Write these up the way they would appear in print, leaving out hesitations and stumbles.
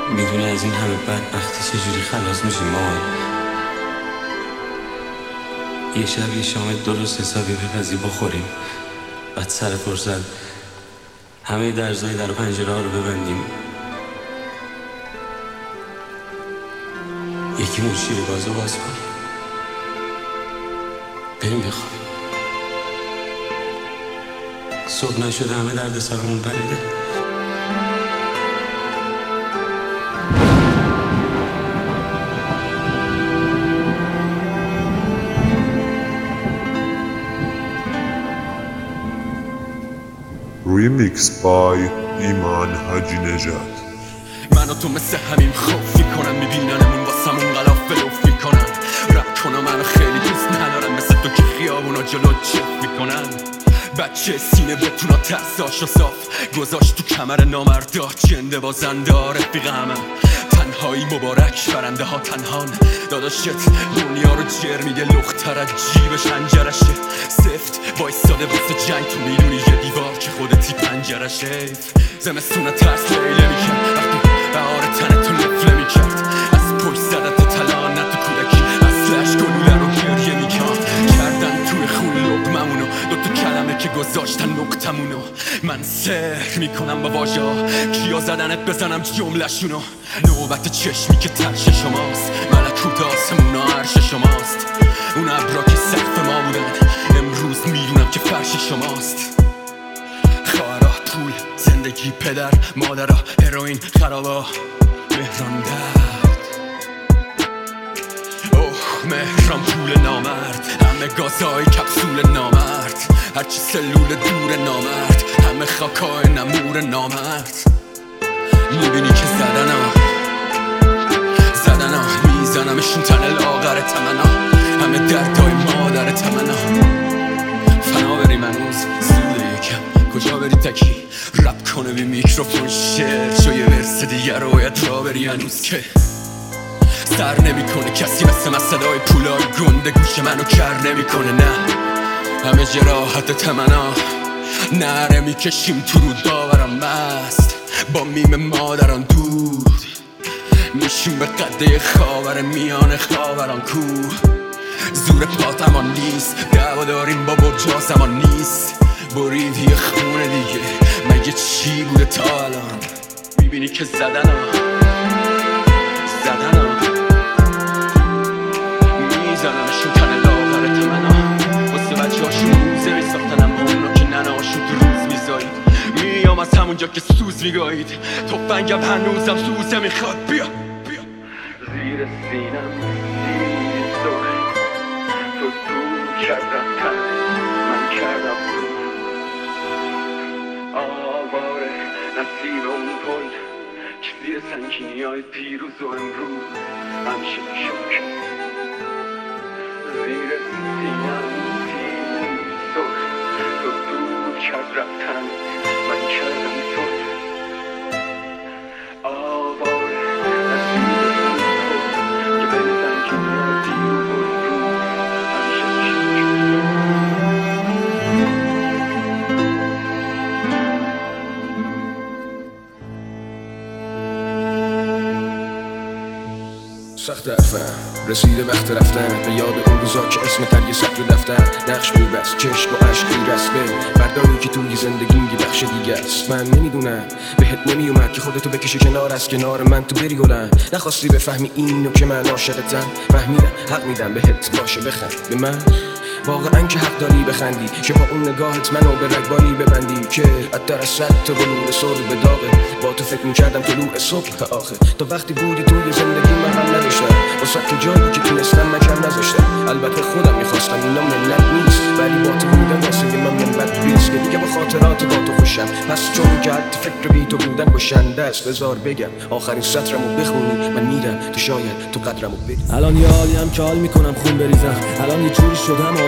میدونه از این همه بدبختی چجوری خلاص میشیم مامان. یه شب یه شام درست حسابی بپزی بخوریم، بعد سر فرصت همه درزای در و پنجره ها رو ببندیم، یکی مون شیر گازو باز کنیم، بریم بخوابیم. صبح نشده همه درد سرمون پریده. ریمیکس بای ایمان حاجی نژاد. من و تو مثل همین خوف میکنن، میبیننمون واسمون غلاف بلوف میکنن. رب کنم منو خیلی دوست ندارن، مثل تو که خیابونا جلو چف میکنن. بچه سینه بتونا ترساش و صاف گذاشت تو کمر نامردا، جنده بازنده رفیق همه تنهایی مبارک، برنده ها تنهان. داداشت دنیا رو جر میده، لختر از جیبش هنجرشه سفت وایستاده واسه جنگ. تو میدونی یه دیوار که خودتی پنجرشه. زمستونه ترس لیله میکرد وقتی بهار تنه تو نفله میکرد. از پشت زدت طلا نه تو کودکی، اصلش گلوله رو گریه میکرد. کردن توی خون لقممونو، دوتا کلمه که گذاشتن نقطمونو. من سحر میکنم با واژه ها، کیا زدنت بزنم جمله شونو. نوبت چشمی که ترش شماست، ملکوت آسمون و عرش شماست. اون ابرا که سقف ما بودن، امروز میدونم که فرش شماست. خواهرها، پول، زندگی، پدر، مادرها، هروئین، خرابا، مهران درد. اوه مهران پول نامرد، همه گازهای کپسول نامرد. هرچی سلول دور نامرد، همه خاکای نمور نامرد. میبینی که زدنا میزنمشون تن لاغر تمنا، همه دردای مادر تمنا. فنا بریم هنوز زوده یکم، کجا بری تکی رپ کنه بی میکروفون شعر شو. یه ورس دیگه رو باید را بری هنوز که سر نمیکنه کسی مثل صدای پولای گنده گوش منو کر نمیکنه. نه همه جراحت تمنا، نره میکشیم تو رو داورم مست، با میم مادران دود میشیم به قده خاور میان خاوران کو. زور پاتمان نیست، دعوا داریم با برجا زمان نیست. بریدی خونه دیگه مگه چی بوده تا الان؟ میبینی که زدنا میزنمشون تن لاغر تمنا. واسه بچه هاشون موزه میساختنم، اونا که ننهاشون تو روز میزایید. میام از همونجا که سوز میگایید، تفنگم هنوزم سوزه میخواد. بیا زیر سینم سیر سخ، تو دور کرد رفتن من کردم دور. آواره نصیب اون پل که زیر سنگینی های پیروز و امروز همیشه میشم. زیر سینم سیر سخ، تو دور کرد رفتن من کردم دور. سخت حرفم رسیده وقت رفتن، به یاد اون روزا که اسم تر یه سطر دفتر نقش میبست چشم و عشق میرسته. فردایی که توی زندگیم یه بخش دیگه است. من نمیدونم بهت نمیومد که خودتو بکشی کنار از کنار من تو بری گلن. نخواستی بفهمی اینو که من عاشقتم، فهمیدم حق میدم بهت باشه بخند به من. واقعا که حق داری بخندی، که با اون نگاهت منو به رگباری ببندی. که اتر از صد تا بلور سر به داغه، با تو فکر میکردم طلوع صبح آخه. تا وقتی بودی توی زندگی من هم نداشتم، واسه که جایی که تونستم من کم نذاشتم. البته خودم میخواستم اینا منت نیست، ولی با تو بودم واسه من منبت بیست. که دیگه با خاطرات با تو خوشم، پس چون که حتی فکر بی تو بودن کشنده است. بذار بگم آخرین سطرمو بخونی، من میرم تو شاید تو قدرمو بدی. الان یه حالی هم که حال میکنم خون بریزم، الان یه جوری شدم آروم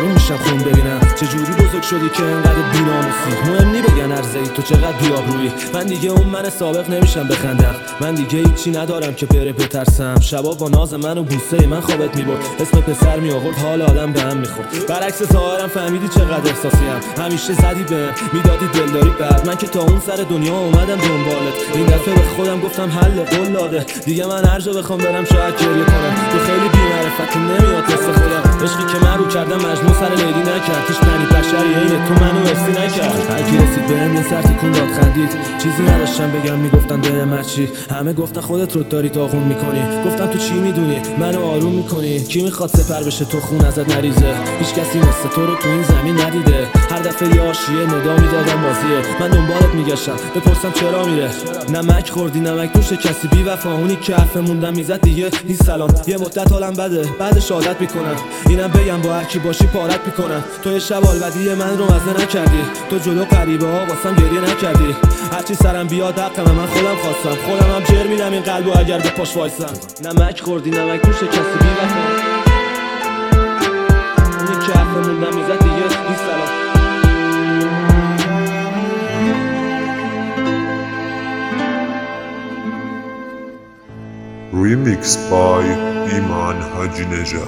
آروم میشم خون ببینم چجوری بزرگ شدی که انقدر بی‌ناموسی. مهم نی بگن ارزه‌ای تو چقدر بی‌آبرویی. من دیگه اون من سابق نمیشم بخندم. من دیگه هیچی ندارم که بره بترسم. شبا با ناز من و بوسه من خوابت میبرد. اسم پسر می آورد حال آدم به هم میخورد. برعکس ظاهرم فهمیدی چقدر احساسیم. همیشه زدی به میدادی دلداری بعد من که تا اون سر دنیا اومدم دنبالت. این دفعه به خودم گفتم حل قول داده. دیگه من هر جا بخوام برم شاید گریه کنم. تو خیلی بی‌معرفتی نمیاد مثل خودم. عشقی که من رو کردم مجنون سر لیلی نکرد. هیچ تنی بشری عین تو منو حسی نکرد. هر کی رسید بهم یه سر تکون داد خندید. چیزی نداشتم بگم میگفتن دل چی. همه گفتن خودت رو داری داغون میکنی. گفتم تو چی میدونی منو آروم میکنی. کی میخواد سپر بشه تو خون ازت نریزه. هیچ کسی مثل تو رو تو این زمین ندیده. هر دفعه یه آشیه ندا میدادم بازیه. من دنبالت میگشتم بپرسم چرا میره. نمک خوردی نمک دوش کسی بی وفا. اونی که حرف موندم میزد دیگه نیست سلام. یه مدت حالم بده بعدش عادت میکنم. اینم بگم با هر کی باشی پارت میکنم. تو یه شب الودی من رو مزه نکردی. تو جلو غریبه ها واسم گریه نکردی. هرچی سرم بیاد حقم من خودم خواستم. خودم هم جر میدم این قلبو اگر به پاش وایسم. نمک خوردی نمک دوش کسی بی وفا. اونی که حرف موندم میزد دیگه نیست سلام. ریمیکس بای ایمان حاجی نژاد.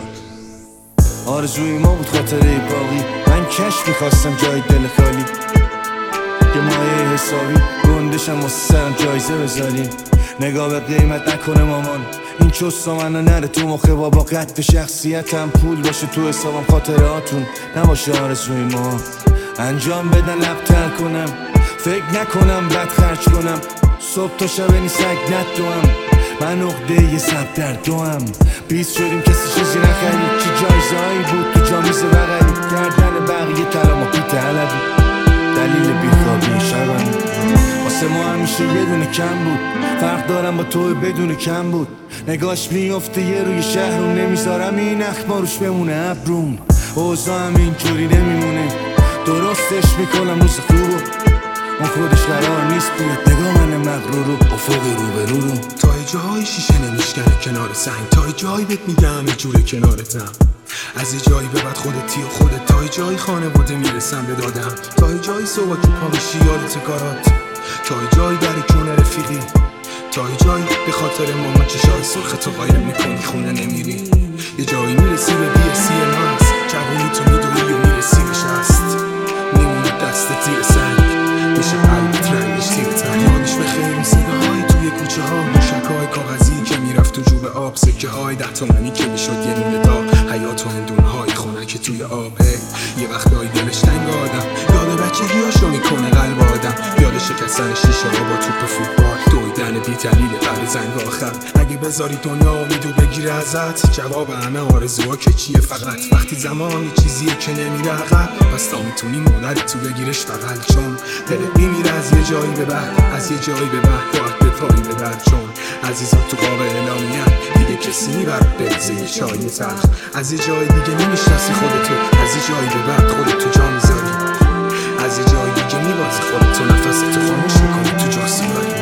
آرزوی ما بود خاطره باقی. من کش میخواستم جای دل خالی که مایه حسابی گندشم واسه سرم جایزه بذاری. نگاه به قیمت نکنه مامان. این چوستا منو نره تو مخه بابا. قد به شخصیتم پول باشه تو حسابم. خاطراتون نباشه آرزوی ما. انجام بدن لبتر کنم. فکر نکنم بد خرج کنم. صبح تا شب نی سگ ندوم. من عقده یه سب در دوام. 20 شدیم کسی چیزی نخرید. چی جایزهایی بود تو جامیز بغلی. کردن بقیه تلاما پیت علبی. دلیل بیخوابی شبم واسه ما همیشه یه دونه کم بود. فرق دارم با تو بدون کم بود. نگاش میفته یه روی شهر رو نمیذارم این اخما روش بمونه ابروم. اوضاع هم اینجوری نمیمونه. درستش میکنم روز خوبو. اون خودش قرار نیست بیاد. نگاه من مغرور رو افق روبرو رو. تا جایی شیشه نمیشکنه کنار سنگ. تا جایی بهت میگم یه جوره کنارتم. از یه جایی به بعد خودتی و خودت. تا جایی خانواده میرسم به دادم. تا جایی صبح تو پا میشی یادت کارات. تا جایی بری کنه رفیقی. تا جایی به خاطر مامان چشای سرخ تو قایم میکنی خونه نمیری. یه جایی میرسی به بیسی ماست. جوانی تو میدوی و میرسی نشست. میمونه دست تیر سنگ. میشه قلبت رنگش تیر تنگ. یادش به خیر اون صداهای توی کوچه ها. موشکای کاغذی که میرفت تو جوب آب. سکه های 10 تومانی که میشد یه نونه داغ. حیات و هندون های خنک توی آب. یه وقتایی دلش تنگ آدم. یاد بچگیاشو میکنه قلب آدم. یاد شکستن شیشه ها با توپ فوتبال. دویدن بی دلیل قبل زنگ آخر. اگه بذاری دنیا امیدو بگیره ازت. جواب همه آرزوها که چیه فقط. وقتی زمان یه چیزیه که نمیره عقب. پس تا میتونی مادرت تو بگیرش بغل. چون دلت میمیره از یه جایی به بعد. از یه جایی به بعد باید بپایی به در. چون عزیزم تو قاب اعلامیت دیگه کسی میبرد بریزه یه چای تلخ. از یه جای دیگه نمیشناسی خودتو. از یه جایی به بعد خودتو جا میذاری. از یه جای دیگه میبازی خودتو. نفستو خاموش میکنی تو جا سیگاری.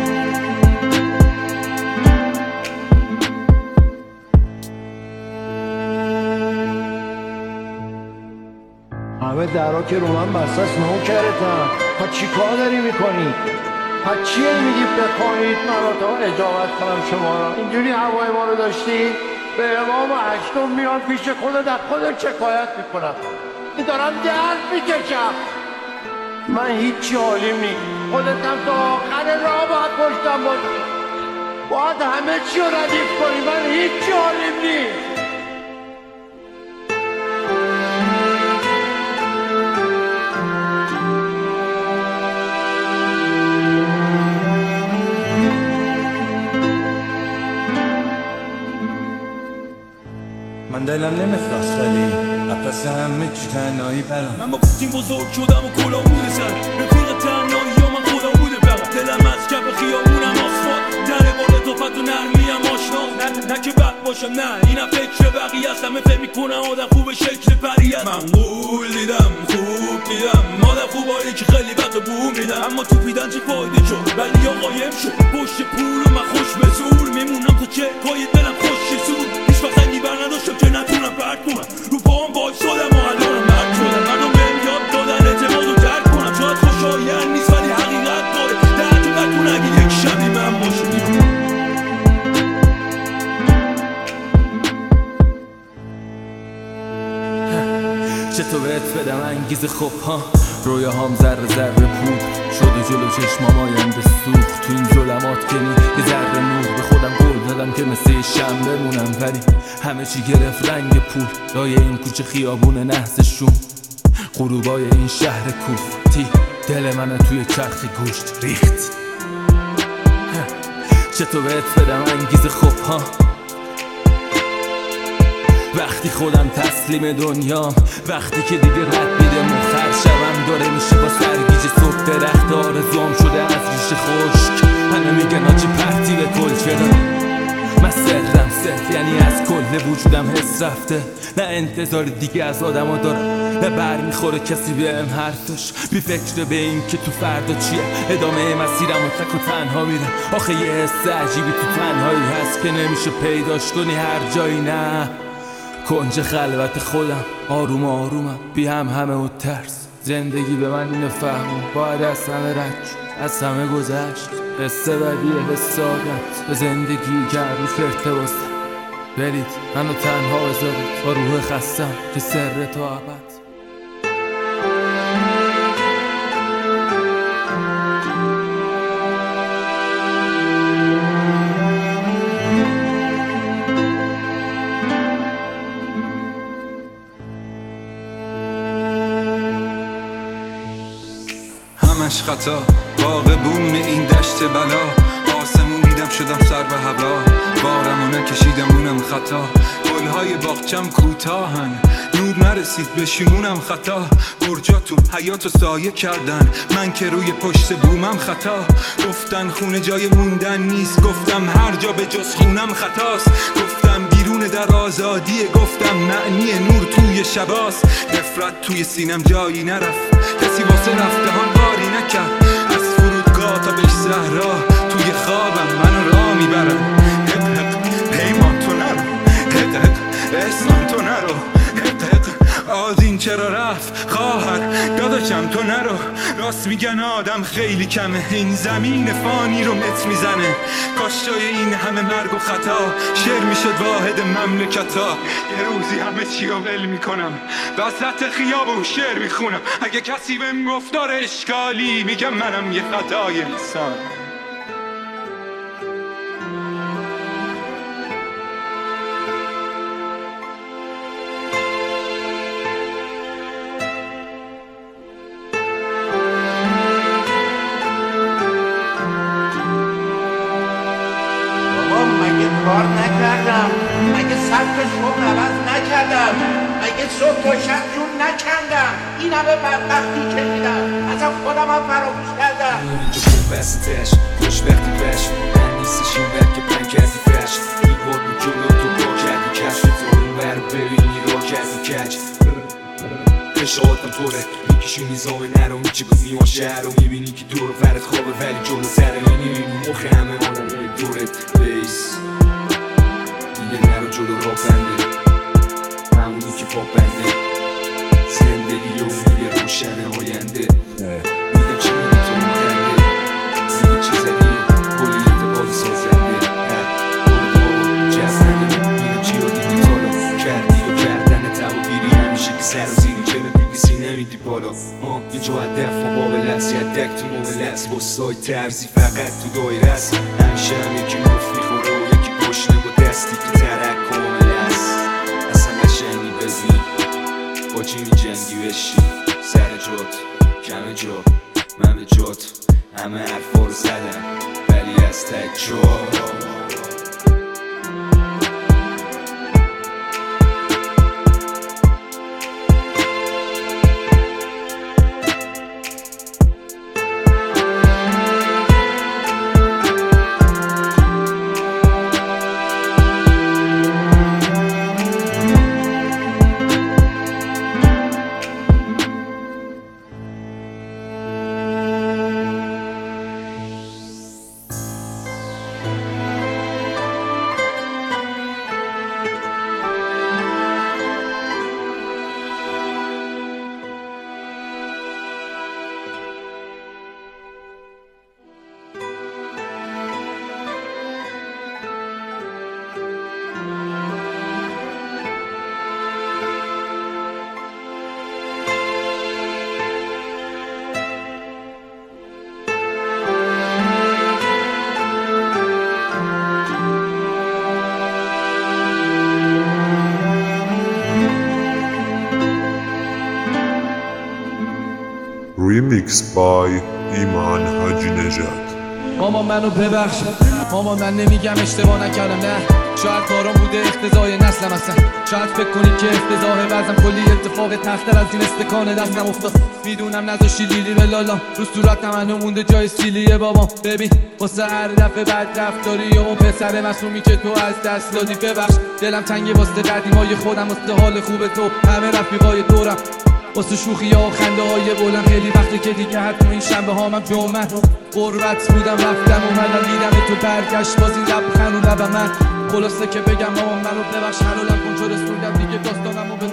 همه درها که رو من بسته است نوکرتم. ها چی کار داری میکنی؟ ها چیه میگی بخواهید من را تا اجابت کنم شما را؟ اینجوری هوای ما رو داشتی؟ به امام هشتم میان پیش خودت از خودت شکایت میکنم. دارم درد میکشم. من هیچی حالیم نیست. خودت هم تا آخر راه باید پشتم باشی. باید همه چی رو ردیف کنی. من هیچی حالیم نیست. من دلم نمیخواست ولی پس همه چی تنهایی برام. من با پوتین بزرگ شدم و کلا بوده سر. رفیق تنهایی ها من خدا بوده برم. دلم از کف خیابونم آسفالت. در بالا توفت و نرمیم آشنا. نه که بد باشم نه اینم فکر بقیه است. همه فکر میکنم آدم خوب شکل پری است. من قول دیدم خوب دیدم. آدم خوبایی که خیلی وقت بوم میدم. اما تو پیدن چه فایده شد ولی یا قایم شد. پشت پول و من خوش به زور میمونم تا چه کای دلم خوش زور. هیچ وقت نداشتم که نتونم برد کنم. رو پاهم وایسادم و الان چطور بهت بدم انگیزه خب ها رویاهام ذره ذره پود شد و جلو چشمام آینده سوخت تو این ظلمات کنی یه ذره نور به خودم قول دادم که مثل یه شم بمونم ولی همه چی گرفت رنگ پول لای این کوچه خیابون نحسشون غروبای این شهر کوفتی دل منو توی چرخ گوشت ریخت چطور بهت بدم انگیزه خوب ها وقتی خودم تسلیم دنیام وقتی که دیگه رد میده مخر شبم داره میشه با سرگیجه صبح درخت آرزوام شده از ریشه خشک همه میگن آجی پرتی به کلچه داره من سرم سر یعنی از کل وجودم حس رفته نه انتظار دیگه از آدم ها دارم نه بر میخوره کسی بهم حرفش بی فکر به این که تو فردا چیه ادامه مسیرم و تک و تنها میرم آخه یه حس عجیبی تو تنهایی هست که نمیشه پیداش کنی هر جایی نه کنج خلوت خودم آروم آرومم بی همه و ترس زندگی به من اینو فهمون باید از همه رد از همه گذشت قصه بدیه حسادت به زندگی که رو فرته بستم برید منو تنها بذارید با روح خستم که سر تو عبد همش خطا باغبون این دشت بلا آسمون دیدم شدم سر به هوا بارمو نکشیدم اونم خطا گلهای باغچم کوتاهن نور نرسید به شیمونم خطا برجا تو حیاتو سایه کردن من که روی پشت بومم خطا گفتن خونه جای موندن نیست گفتم هر جا به جز خونم خطاست گفتم بیرون در آزادیه گفتم معنی نور توی شباست نفرت توی سینم جایی نرفت کسی واسه رفتهان باری نکرد از فرودگاه تا به صحرا توی خوابم منو راه میبرم حق حق پیمان تو نرو حق حق اسلام تو نرو حق حق آدین چرا رفت خواهر داداشم تو نرو راست میگن آدم خیلی کمه این زمین فانی رو مت میزنه کاش جای این همه مرگ و خطا شعر میشد واحد مملکتا یه روزی همه چی رو ول میکنم وسط خیابون شعر میخونم اگه کسی بهم گفت داره اشکالی میگم منم یه خطای انسان کار نکردم مگه سبک شغل عوض نکردم مگه صبح تا شب جون نکندم این همه بدبختی که دیدم اصلا خودم هم فراموش کردم اینجا خوب بستش خوشبختی بش من نیستش این ور که پنگ کردی فش این بار بود جلو تو با کردی کشف تو اون ور ببینی را کردی کج پشاهاتم طوره میکشی نیزامه نرو میچی بود نیما شهر رو میبینی که دور فرد خوابه ولی جلو سره میبینی مخ همه آنم دورت بیس دیگه نرو جلو را بنده همونی که پاپ بنده زندگی رو میگه روشن آینده میدم چی میدی تو مخنده میگه چی زدی کلی اتباقی سازنده برو جزنده میدم چی رو دیدی تالا کردی و کردن تبابیری همیشه که سر و زیری چه بگیسی نمیدی بالا یه جا دفع بابل است یه دک تو موبل است بستای ترزی فقط تو دایره است همیشه هم یکی مفت میخوره و یکی گشنه با دستی که ترک کامل است اصلا قشنگی بزنی با چی می جنگی بشی سر جات کم جا من به جات همه حرفا رو زدم ولی از تک جا Mixed by ایمان حاجی نژاد. مامان منو ببخش، مامان من نمیگم اشتباه نکردم، نه شاید کارام بوده اقتضای نسلم هستن، شاید فکر کنی که افتضاحه وزم کلی اتفاق تختر از این استکان دستم افتاد. میدونم نذاشی لیلی به لالام رو صورت منو مونده جای سیلیه بابام. ببین واسه هر دفعه بد رفتاری و اون پسر معصومی که تو از دست دادی ببخش، دلم تنگه واسه قدیمای خودم، واسه حال خوب تو همه رفیقای دورم، واسه شوخی ها و خنده های بلند. خیلی وقته که دیگه حتما این شنبه ها من جمعه غربت بودم رفتم اومدم دیدم تو برگشت باز این لب خنو لب من. خلاصه که بگم مامان منو ببخش، حلالم کن چو رسوندم دیگه داستانمو